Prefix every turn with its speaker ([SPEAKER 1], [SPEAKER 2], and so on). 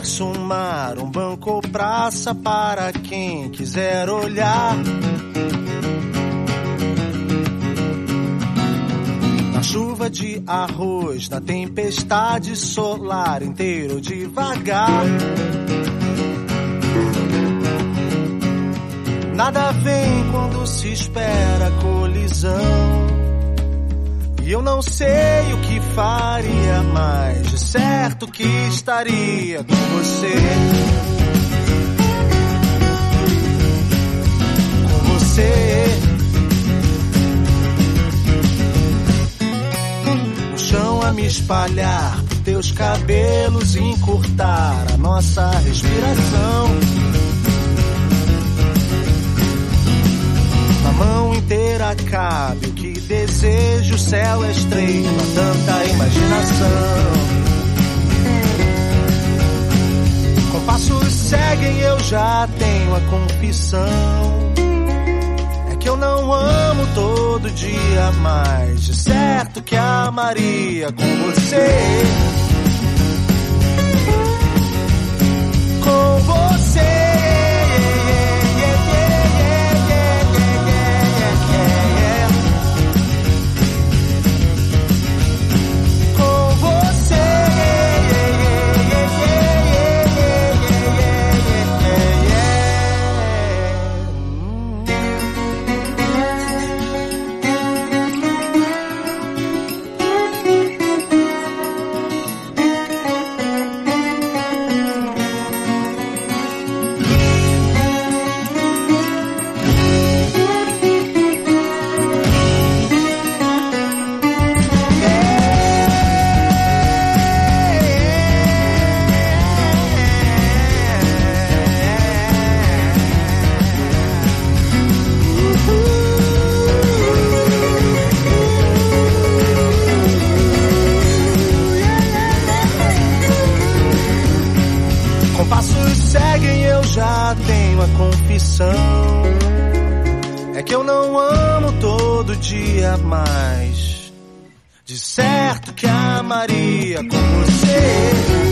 [SPEAKER 1] berço, um mar, um banco ou praça para quem quiser olhar. Na chuva de arroz, na tempestade solar, inteiro devagar. Nada vem quando se espera colisão. E eu não sei o que faria, mas de certo que estaria com você. Com você. No chão a me espalhar por teus cabelos e encurtar a nossa respiração. Na mão inteira cabe o que desejo, o céu é estreito a tanta imaginação. Compassos seguem, eu já tenho a confissão. É que eu não amo todo dia, mas de certo que amaria com você. Com você. Já tenho a confissão. É que eu não amo todo dia, mas de certo que amaria com você.